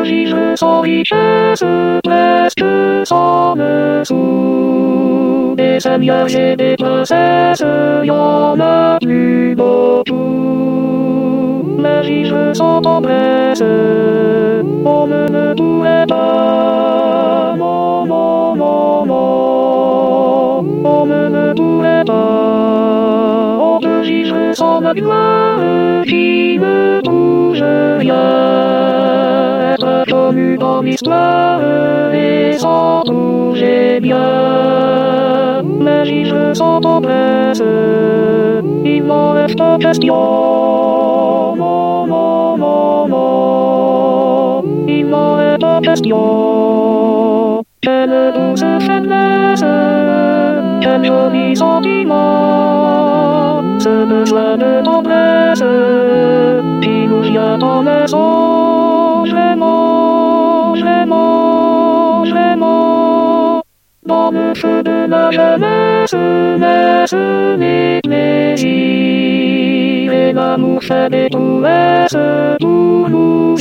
vivre sans richesse, presque sans dessous. Des seigneurs et des princesses, y en a plus beaucoup. Mais vivre sans tendresse, on ne pourrait pas. Non, non, non, non, on ne pourrait pas. On peut vivre sans la gloire qui ne bouge rien. Être connu dans l'histoire et sans bouger bien. Mais vivre sans tendresse, il n'en reste pas question. Non, non, non, non, il n'en reste pas question. Quelle douce faiblesse, quel joli sentiment, ce besoin de tendresse qui nous vient en mensonge, vraiment, vraiment, vraiment. Dans le feu de la jeunesse naissent les plaisirs et l'amour fait des prouesses pour nous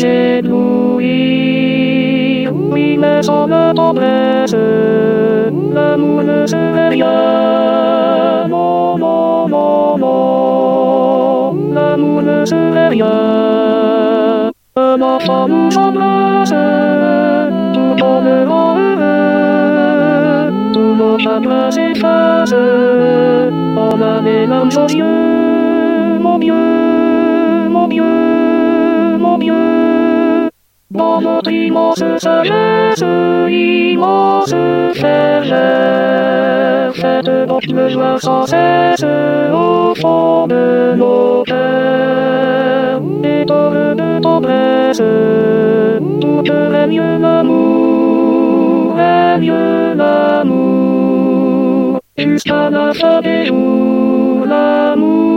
éblouir. Oui, mais sans la tendresse, l'amour ne serait rien. Non, non, non, non, l'amour ne serait rien. Un enfant nous embrasse, tout en le rend heureux. Tous nos chagrins s'effacent, on a les larmes aux yeux. Mon Dieu, mon Dieu, mon Dieu. Dans notre immense sagesse, immense fergère, faites donc le joie sans cesse au fond de nos cœurs. Des torrents de tendresse, tout règne l'amour, règne l'amour. Jusqu'à la fin des jours, l'amour.